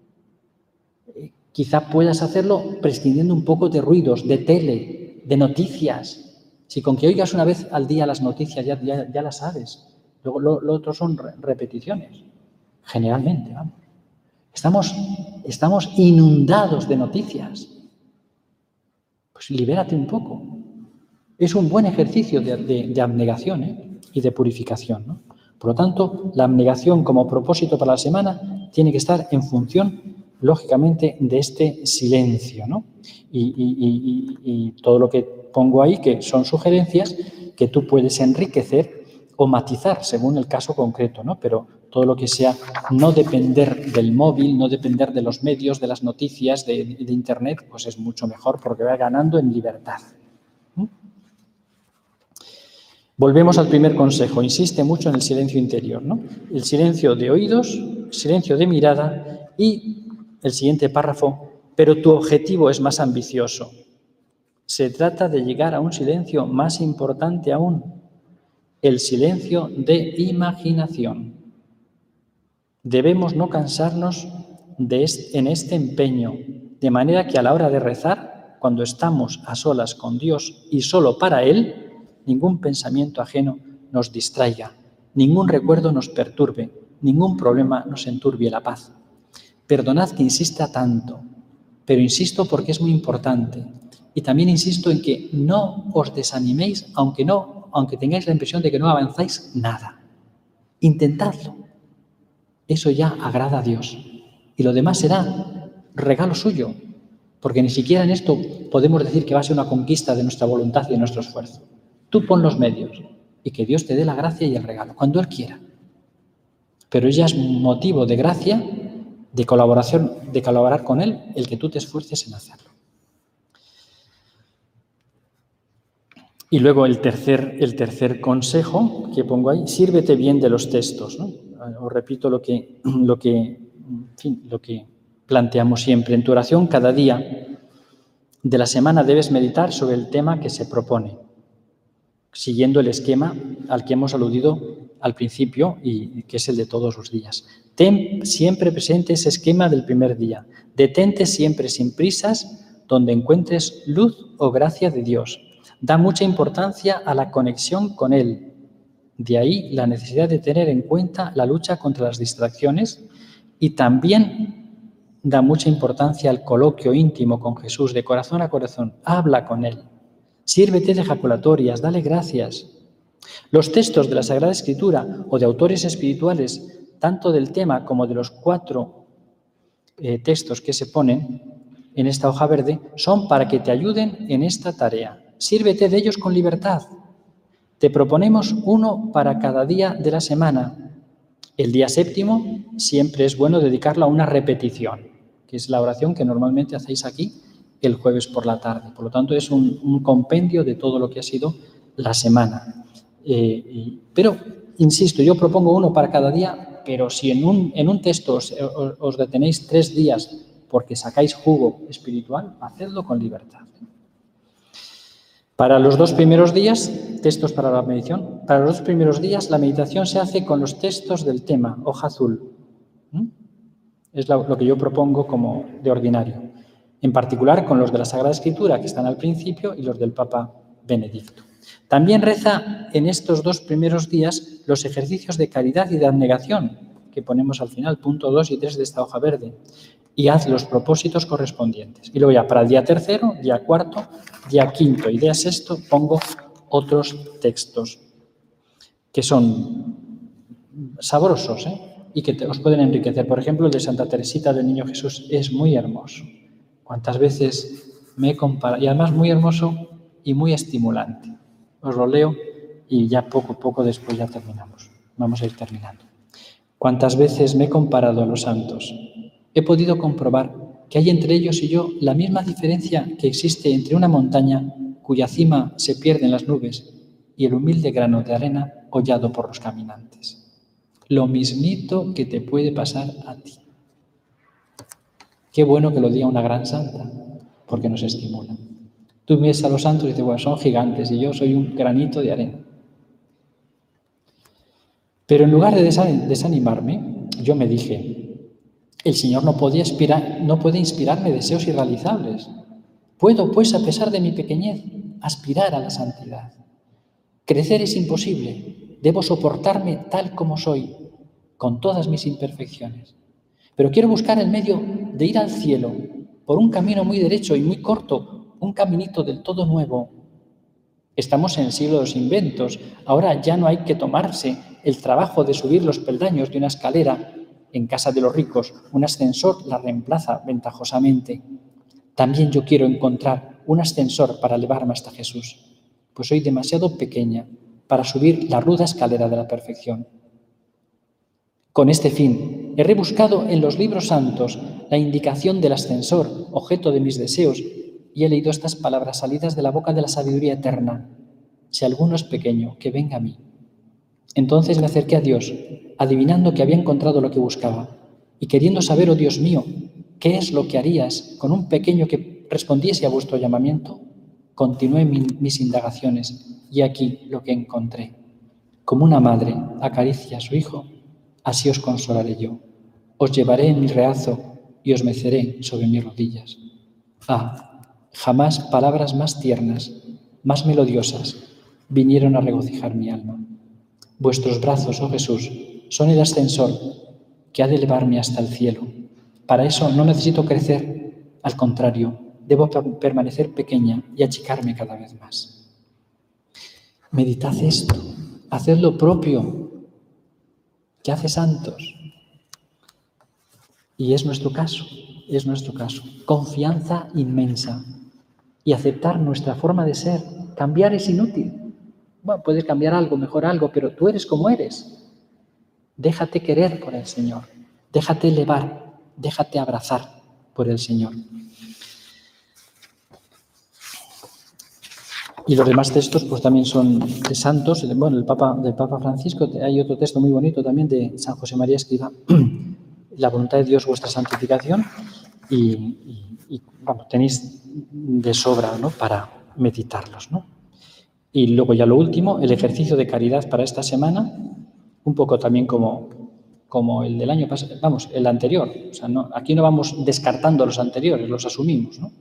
Quizá puedas hacerlo prescindiendo un poco de ruidos, de tele, de noticias. Si con que oigas una vez al día las noticias ya las sabes. Luego lo otro son repeticiones, generalmente, vamos. Estamos inundados de noticias. Pues libérate un poco. Es un buen ejercicio de abnegación, y de purificación, ¿no? Por lo tanto, la abnegación como propósito para la semana tiene que estar en función, lógicamente, de este silencio, ¿no? Y todo lo que pongo ahí, que son sugerencias que tú puedes enriquecer o matizar según el caso concreto, ¿no? Pero todo lo que sea no depender del móvil, no depender de los medios, de las noticias, de Internet, pues es mucho mejor porque va ganando en libertad. Volvemos al primer consejo. Insiste mucho en el silencio interior, ¿no? El silencio de oídos, silencio de mirada y el siguiente párrafo, pero tu objetivo es más ambicioso. Se trata de llegar a un silencio más importante aún, el silencio de imaginación. Debemos no cansarnos en este empeño, de manera que a la hora de rezar, cuando estamos a solas con Dios y solo para Él, ningún pensamiento ajeno nos distraiga, ningún recuerdo nos perturbe, ningún problema nos enturbie la paz. Perdonad que insista tanto, pero insisto porque es muy importante. Y también insisto en que no os desaniméis, aunque tengáis la impresión de que no avanzáis nada. Intentadlo. Eso ya agrada a Dios. Y lo demás será regalo suyo, porque ni siquiera en esto podemos decir que va a ser una conquista de nuestra voluntad y de nuestro esfuerzo. Tú pon los medios y que Dios te dé la gracia y el regalo, cuando Él quiera. Pero ya es motivo de gracia, de colaboración, de colaborar con Él, el que tú te esfuerces en hacerlo. Y luego el tercer consejo que pongo ahí, sírvete bien de los textos, ¿no? Os repito lo que planteamos siempre. En tu oración cada día de la semana debes meditar sobre el tema que se propone, siguiendo el esquema al que hemos aludido al principio y que es el de todos los días. Ten siempre presente ese esquema del primer día. Detente siempre sin prisas donde encuentres luz o gracia de Dios. Da mucha importancia a la conexión con Él. De ahí la necesidad de tener en cuenta la lucha contra las distracciones y también da mucha importancia al coloquio íntimo con Jesús, de corazón a corazón. Habla con Él. Sírvete de ejaculatorias, dale gracias. Los textos de la Sagrada Escritura o de autores espirituales, tanto del tema como de los 4 textos que se ponen en esta hoja verde, son para que te ayuden en esta tarea. Sírvete de ellos con libertad. Te proponemos uno para cada día de la semana. El día 7 siempre es bueno dedicarlo a una repetición, que es la oración que normalmente hacéis aquí el jueves por la tarde. Por lo tanto, es un compendio de todo lo que ha sido la semana. Pero, insisto, yo propongo uno para cada día, pero si en un texto os detenéis 3 días porque sacáis jugo espiritual, hacedlo con libertad. Para los 2 primeros días, textos para la meditación, para los 2 primeros días la meditación se hace con los textos del tema, hoja azul. Es lo que yo propongo como de ordinario. En particular con los de la Sagrada Escritura, que están al principio, y los del Papa Benedicto. También reza en estos 2 primeros días los ejercicios de caridad y de abnegación, que ponemos al final, punto 2 y 3 de esta hoja verde, y haz los propósitos correspondientes. Y luego ya para el día 3, día 4, día 5 y día 6 pongo otros textos que son sabrosos y que os pueden enriquecer. Por ejemplo, el de Santa Teresita del Niño Jesús es muy hermoso. Cuántas veces me he comparado, y además muy hermoso y muy estimulante. Os lo leo y ya poco después ya terminamos. Vamos a ir terminando. Cuántas veces me he comparado a los santos. He podido comprobar que hay entre ellos y yo la misma diferencia que existe entre una montaña cuya cima se pierde en las nubes y el humilde grano de arena hollado por los caminantes. Lo mismito que te puede pasar a ti. Qué bueno que lo diga una gran santa, porque nos estimula. Tú ves a los santos y dices, bueno, son gigantes y yo soy un granito de arena. Pero en lugar de desanimarme, yo me dije, el Señor no puede inspirarme deseos irrealizables. Puedo, pues, a pesar de mi pequeñez, aspirar a la santidad. Crecer es imposible. Debo soportarme tal como soy, con todas mis imperfecciones. Pero quiero buscar el medio de ir al cielo por un camino muy derecho y muy corto, un caminito del todo nuevo. Estamos en el siglo de los inventos. Ahora ya no hay que tomarse el trabajo de subir los peldaños de una escalera. En casa de los ricos, un ascensor la reemplaza ventajosamente. También yo quiero encontrar un ascensor para elevarme hasta Jesús, pues soy demasiado pequeña para subir la ruda escalera de la perfección. Con este fin, he rebuscado en los libros santos la indicación del ascensor, objeto de mis deseos, y he leído estas palabras salidas de la boca de la sabiduría eterna. Si alguno es pequeño, que venga a mí. Entonces me acerqué a Dios, adivinando que había encontrado lo que buscaba, y queriendo saber, oh Dios mío, ¿qué es lo que harías con un pequeño que respondiese a vuestro llamamiento? Continué mis indagaciones, y aquí lo que encontré. Como una madre acaricia a su hijo, así os consolaré yo. Os llevaré en mi regazo y os meceré sobre mis rodillas. Jamás palabras más tiernas, más melodiosas, vinieron a regocijar mi alma. Vuestros brazos, oh Jesús, son el ascensor que ha de elevarme hasta el cielo. Para eso no necesito crecer, al contrario, debo permanecer pequeña y achicarme cada vez más. Meditad esto, haced lo propio que hace santos. Y es nuestro caso. Confianza inmensa y aceptar nuestra forma de ser. Cambiar es inútil. Bueno, puedes cambiar algo, mejorar algo, pero tú eres como eres. Déjate querer por el Señor. Déjate elevar. Déjate abrazar por el Señor. Y los demás textos pues también son de santos. Bueno, del Papa Francisco, hay otro texto muy bonito también de San José María Escrivá, la voluntad de Dios, vuestra santificación, y vamos, tenéis de sobra, ¿no?, para meditarlos, ¿no? Y luego ya lo último, el ejercicio de caridad para esta semana, un poco también como el del año pasado, vamos, el anterior. O sea, aquí no vamos descartando los anteriores, los asumimos, ¿no?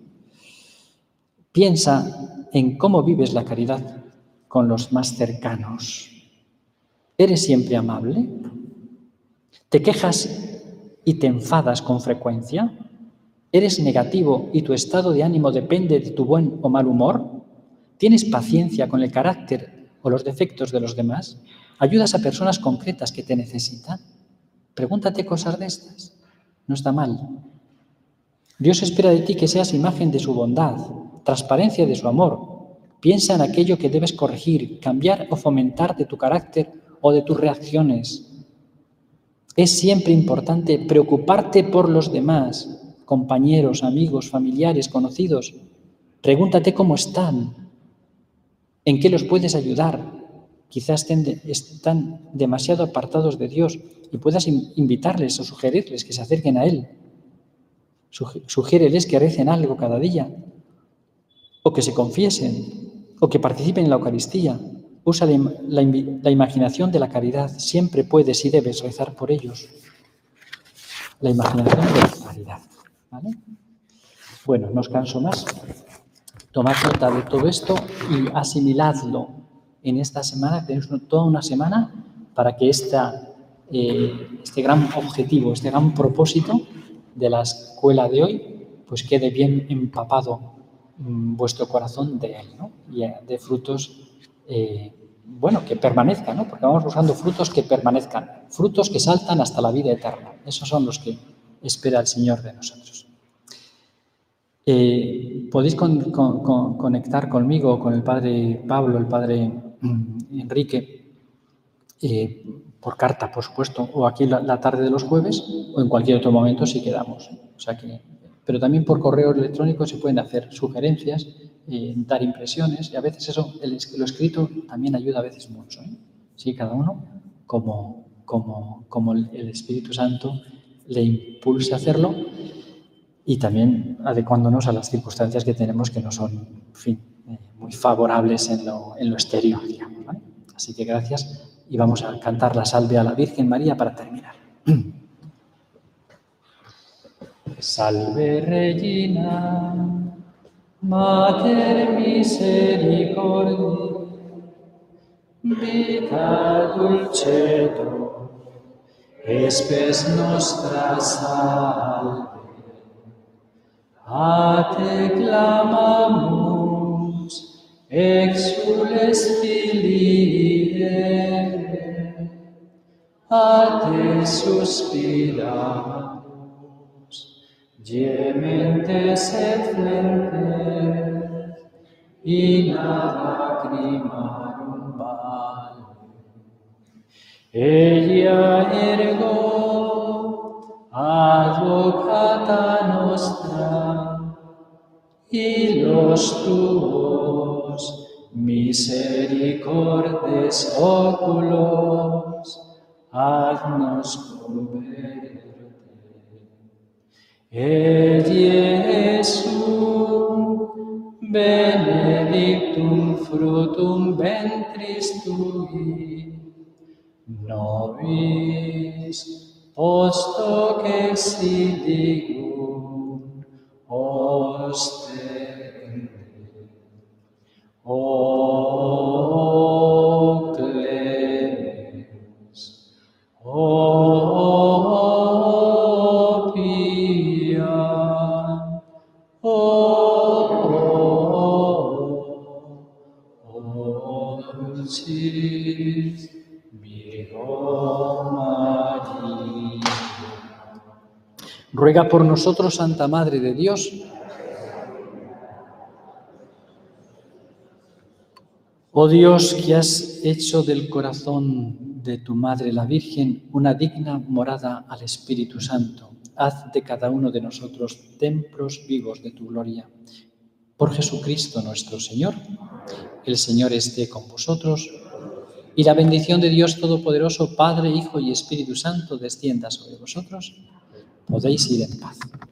Piensa en cómo vives la caridad con los más cercanos. ¿Eres siempre amable? ¿Te quejas y te enfadas con frecuencia? ¿Eres negativo y tu estado de ánimo depende de tu buen o mal humor? ¿Tienes paciencia con el carácter o los defectos de los demás? ¿Ayudas a personas concretas que te necesitan? Pregúntate cosas de estas. No está mal. Dios espera de ti que seas imagen de su bondad, transparencia de su amor. Piensa en aquello que debes corregir, cambiar o fomentar de tu carácter o de tus reacciones. Es siempre importante preocuparte por los demás, compañeros, amigos, familiares, conocidos. Pregúntate cómo están, en qué los puedes ayudar. Quizás están demasiado apartados de Dios y puedas invitarles o sugerirles que se acerquen a Él. Sugiéreles que recen algo cada día, o que se confiesen, o que participen en la Eucaristía. Usa la imaginación de la caridad. Siempre puedes y debes rezar por ellos. La imaginación de la caridad, ¿vale? Bueno, no os canso más. Tomad nota de todo esto y asimiladlo en esta semana. Tenéis toda una semana para que este gran objetivo, este gran propósito de la escuela de hoy, pues quede bien empapado vuestro corazón de él, ¿no? Y de frutos, que permanezcan, ¿no? Porque vamos buscando frutos que permanezcan, frutos que saltan hasta la vida eterna. Esos son los que espera el Señor de nosotros. Podéis conectar conmigo, con el Padre Pablo, el Padre Enrique, por carta, por supuesto, o aquí la tarde de los jueves, o en cualquier otro momento si quedamos. O sea pero también por correo electrónico se pueden hacer sugerencias, dar impresiones, y a veces eso, lo escrito también ayuda a veces mucho, ¿eh? Sí, cada uno como el Espíritu Santo le impulse a hacerlo, y también adecuándonos a las circunstancias que tenemos, que no son, en fin, muy favorables en lo exterior, digamos, ¿vale? Así que gracias, y vamos a cantar la salve a la Virgen María para terminar. Salve Regina, Mater misericordiae, vita dulcedo, spes nostra salve. A te clamamus, exules Filii Eve, a te suspiramus, gementes et flentes, in lacrimarum vale. Eia ergo advocata nostra, y los tuos misericordes oculos haznos converter. Jesús, benedictum fructum ventris tui, nobis Posto que siligum ostende, o clemens, o pia, o dulcis Virgo María. Ruega por nosotros, Santa Madre de Dios. Oh Dios, que has hecho del corazón de tu Madre la Virgen una digna morada al Espíritu Santo, haz de cada uno de nosotros templos vivos de tu gloria. Por Jesucristo nuestro Señor, el Señor esté con vosotros, y la bendición de Dios Todopoderoso, Padre, Hijo y Espíritu Santo, descienda sobre vosotros. Podéis ir en paz.